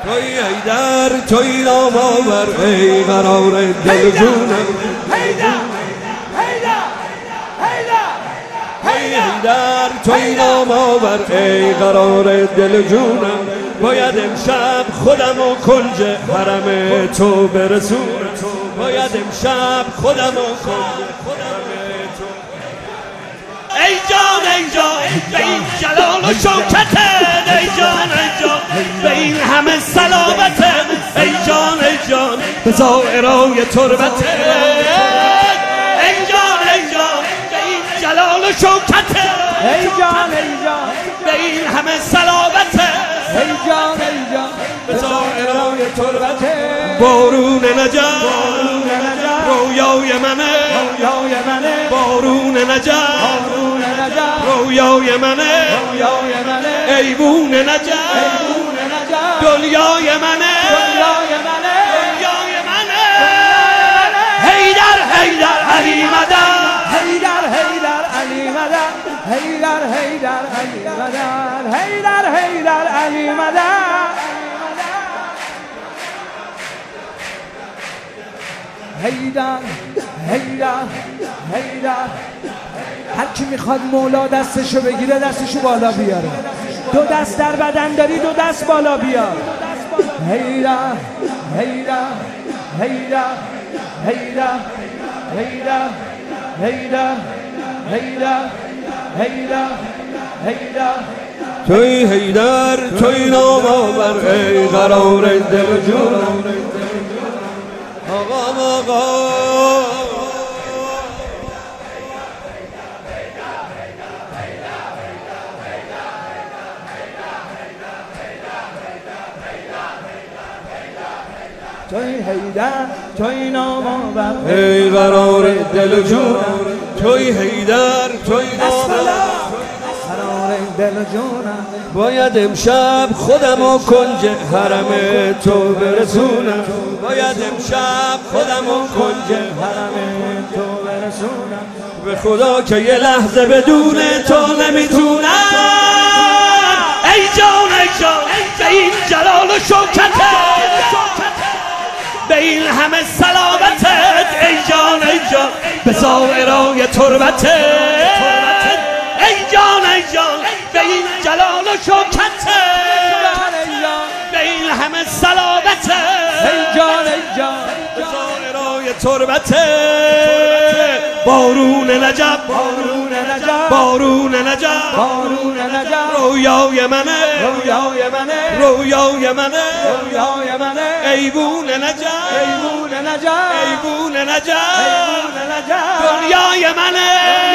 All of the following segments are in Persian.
توی حیدر توی نام آور ای قرار دل جونم حیدر توی نام آور ای قرار دل جونم باید امشب خودم و کنج حرم تو برسونم باید امشب خودم و کنج حرم تو ای جان به این جلال و شوکتت ای جان به این همه صلابتت ای جان به زائرای تربتت ای جان به این جلال و شوکتت ای جان به این همه صلابتت ای جان به زائرای تربتت بارون نجف رویای منه بارون نجف رویای منه ایوون نجف دنیای منه حیدر علی مدد حیدر علی مدد حیدر علی مدد حیدر هر کی میخواد مولا دستشو بگیره دستشو بالا بیاره دو دست در بدن داری دو دست بالا بیار حیدر توی حیدر توی نام آور ای قرار دل جونم آقا توی حیدر توی نام آور ای قرار دل جونم توی حیدر توی نام قرار دل جونم باید امشب خودم و کنج حرم تو برسونم باید امشب خودم و کنج حرم تو برسونم به خدا که یه لحظه بدون تو نمیتونم ای جان به این جلال و شوکتت به این همه صلابتت ای جان به زائرای تربتت ای جان به این جلال و شوکتت به این همه صلابتت ای جان به زائرای تربتت بارون نجف رویای منه ایوون نجف دنیای منه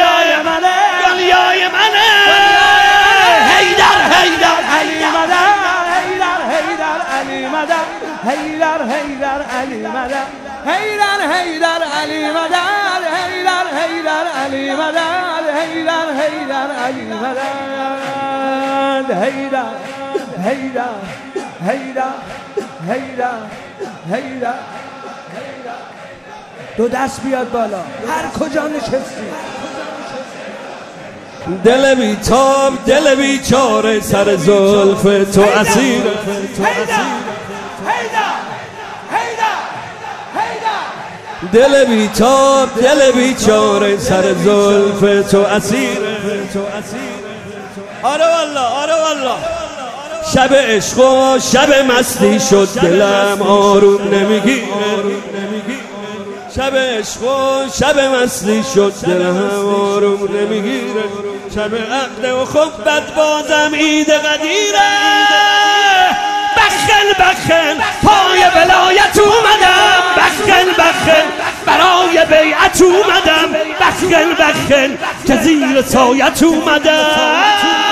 حیدر علی مدد حیدر علی مدد حیدر علی مدد حیدر علی مدد علی مدد دو دست بیاد بالا هر کجا نشستی دل بیتاب دل بیچاره سر زلف تو اسیر دل بیتاب دل بیچاره سر زلف تو اسیر آره والله شب عشق و شب مستی شد دلم آروم نمیگیره شب عشق و شب مستی شد دلم آروم نمیگیره شب عقد و خبت بازم عید قدیره بخل پای ولایت اومدم بخل برای بیعت اومدم بخل که زیر سایت اومدم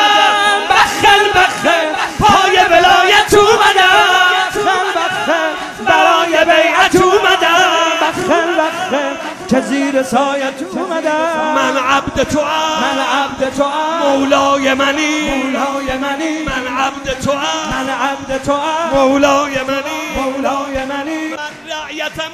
بخل پای ولایت اومدم برای بیعت اومدم که زیر سایت اومدم من عبد تو مولای منی من عبد تو مولای منی من رعیتم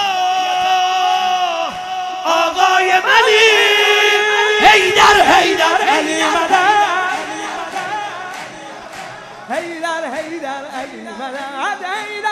آقای منی حیدر علی مدد حیدر حیدر علی مدد حیدر